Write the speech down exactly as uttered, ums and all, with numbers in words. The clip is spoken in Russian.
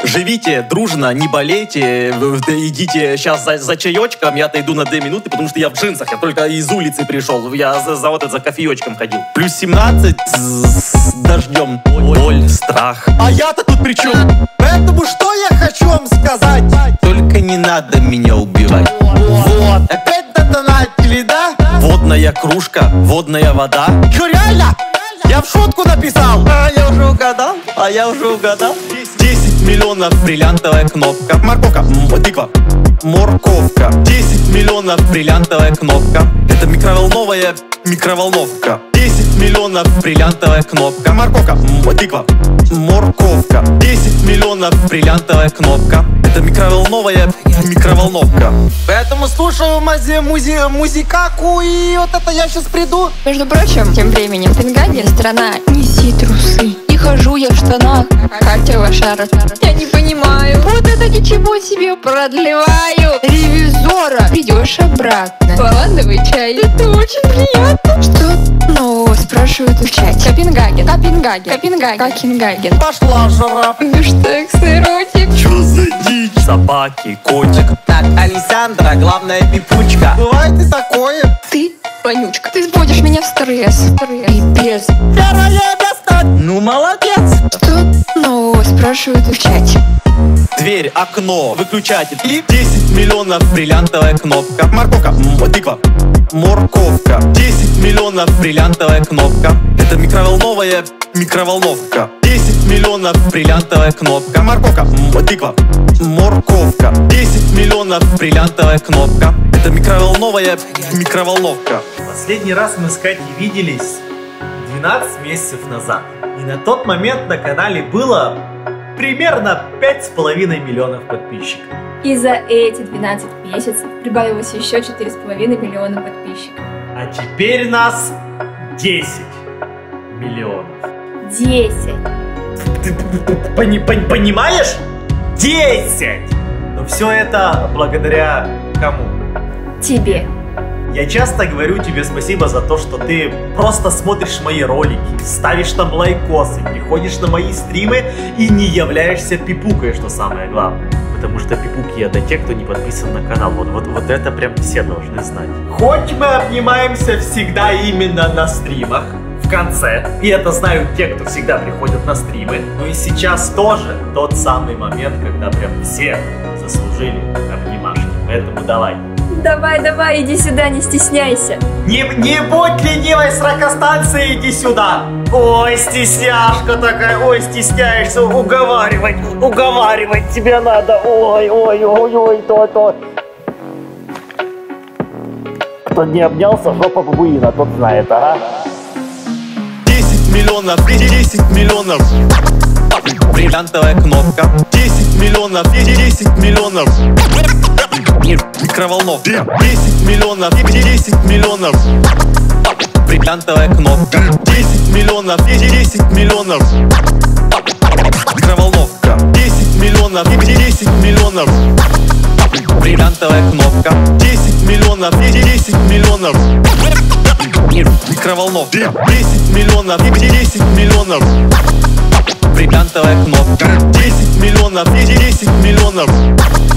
Живите дружно, не болейте, вы- вы идите сейчас за, за чаечком, я-то иду на две минуты, потому что я в джинсах, я только из улицы пришел, я за, за вот это, за кофеечком ходил. Плюс семнадцать с дождем, боль, страх. А я-то тут при чем? Поэтому что я хочу вам сказать? Только не надо меня убивать. Вот, опять донатили, да? Водная кружка, водная вода. Чё, реально? Я в шутку написал. А я уже угадал, а я уже угадал. десять миллионов бриллиантовая кнопка. Морковка. М, тыква. Морковка. десять миллионов бриллиантовая кнопка. Это микроволновая микроволновка. десять миллионов бриллиантовая кнопка. Морковка. М, тыква. Морковка. десять миллионов бриллиантовая кнопка. Это микроволновая микроволновка. Поэтому слушаю мази, музи, музикаку, и вот это я сейчас приду. Между прочим, тем временем в Пенгаге страна «Неси трусы». И хожу я в штанах, Катя Вашара. Я не понимаю, вот это ничего себе продлеваю. Ревизора ведешь обратно. Лавандовый чай, это очень приятно. Что нового спрашивают в чате? Копенгаген, Копенгаген, Копенгаген, Копенгаген. Пошла жара. Бифштекс, эротик. Чё за дичь? Собаки, котик. Так, Александра, главная пипучка. Бывает и такое. Ты, вонючка, ты сводишь меня в стресс. Стресс. Пипец. Первое место. Ну, молодец. Что нового спрашивают в чате? Дверь, окно, выключатель. И десять миллионов бриллиантовая кнопка. Морковка. М, тыква. Морковка. десять миллионов бриллиантовая кнопка. Это микроволновая микроволновка. десять миллионов бриллиантовая кнопка. Морковка. М, тыква. Морковка. десять миллионов бриллиантовая кнопка. Это микроволновая микроволновка. Последний раз мы с Катей виделись двенадцать месяцев назад. И на тот момент на канале было примерно пять с половиной миллионов подписчиков. И за эти двенадцать месяцев прибавилось еще четыре с половиной миллиона подписчиков. А теперь нас десять миллионов. десять. Ты пони- пони- понимаешь? десять! Но все это благодаря кому? Тебе. Я часто говорю тебе спасибо за то, что ты просто смотришь мои ролики, ставишь там лайкосы, приходишь на мои стримы и не являешься пипукой, что самое главное. Потому что пипуки это те, кто не подписан на канал. Вот, вот, вот это прям все должны знать. Хоть мы обнимаемся всегда именно на стримах, в конце, и это знают те, кто всегда приходят на стримы, но и сейчас тоже тот самый момент, когда прям все заслужили обнимашки. Поэтому давай. Давай, давай, иди сюда, не стесняйся. Не, не будь ленивой сракостанции, иди сюда. Ой, стесняшка такая, ой, стесняешься, уговаривать, уговаривать тебе надо. Ой, ой, ой, ой, то-то. Кто не обнялся, жопа бабуина, тот знает, ага. десять миллионов, десять миллионов. Бриллиантовая кнопка. десять миллионов, десять миллионов. Микроволновка. десять миллионов, десять миллионов. Бриллиантовая кнопка. десять миллионов, десять миллионов. Микроволновка. десять миллионов, десять миллионов. Бриллиантовая кнопка. десять миллионов, десять миллионов. Микроволновка. десять миллионов, десять миллионов. Бриллиантовая кнопка. десять миллионов, десять миллионов.